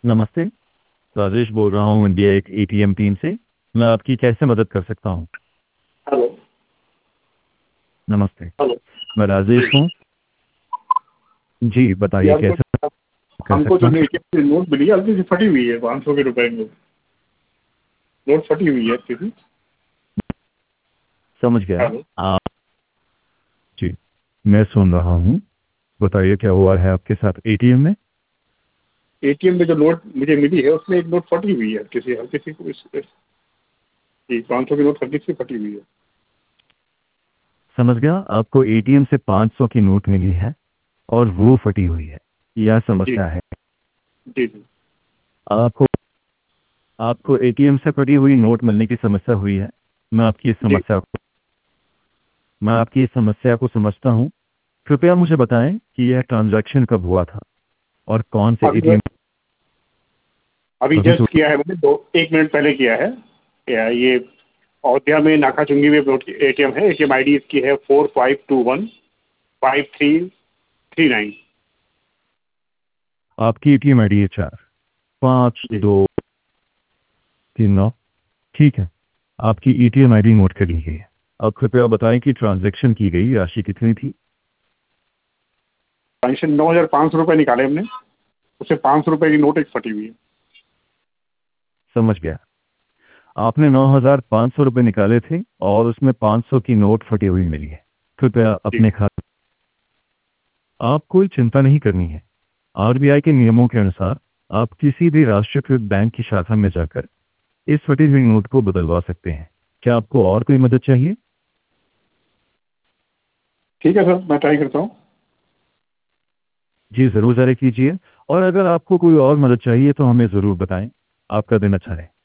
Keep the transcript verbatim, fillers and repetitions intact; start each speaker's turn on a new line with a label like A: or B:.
A: नमस्ते। राजेश बोल रहा हूँ इंडिया एक एटीएम टीम से। मैं आपकी कैसे मदद कर सकता हूँ?
B: हेलो।
A: नमस्ते।
B: हेलो।
A: मैं राजेश हूँ। जी
B: ये
A: बताइए
B: हमको
A: कैसे कर
B: हमको
A: सकता
B: जो
A: हूँ?
B: एटीएम से नोट मिली है हल्की सी फटी हुई है, पाँच सौ के रुपए की नोट फटी हुई है किसी।
A: समझ गया।
B: हेलो।
A: आप जी, मैं सुन रहा हूँ। बताइए क्या हुआ है आपके साथ एटीएम में?
B: एटीएम में जो नोट मुझे मिली है उसमें एक नोट फटी हुई है, किसी हल्की सी जी पाँच सौ की नोट हल्की सी फटी हुई है।
A: समझ गया। आपको एटीएम से पाँच सौ की नोट मिली है और वो फटी हुई है, यह
B: जी
A: समस्या है।
B: जी जी।
A: आपको आपको एटीएम से फटी हुई नोट मिलने की समस्या हुई है। मैं आपकी इस
B: जी
A: समस्या को मैं आपकी इस समस्या को समझता हूँ। कृपया मुझे बताएं कि यह ट्रांजैक्शन कब हुआ था और कौन से
B: अभी
A: एटीएम?
B: अभी
A: अभी तो
B: जस्ट किया है मैंने, दो एक मिनट पहले किया है। या ये अयोध्या में नाका चुंगी में एटीएम है। एटीएम आईडी इसकी है four five two one five three three nine.
A: आपकी एटीएम आई डी है चार पाँच
B: जी
A: दो तीन नौ। ठीक है, आपकी एटीएम आईडी नोट कर ली गई है। अब कृपया बताएं कि ट्रांजैक्शन की गई राशि कितनी थी?
B: पेंशन नौ हजार पाँच सौ रुपये निकाले हमने, उससे पाँच सौ रुपये की नोट एक फटी हुई है।
A: समझ गया। आपने नौ हजार पाँच सौ रुपये निकाले थे और उसमें पाँच सौ की नोट फटी हुई मिली है। कृपया
B: जी
A: अपने खाते आप कोई चिंता नहीं करनी है। आरबीआई के नियमों के अनुसार आप किसी भी राष्ट्रीयकृत बैंक की शाखा में जाकर इस फटी हुई नोट को बदलवा सकते हैं। क्या आपको और कोई मदद चाहिए?
B: ठीक है सर, मैं ट्राई करता हूँ।
A: जी ज़रूर ज़रा कीजिए। और अगर आपको कोई और मदद चाहिए तो हमें ज़रूर बताएं। आपका दिन अच्छा रहे।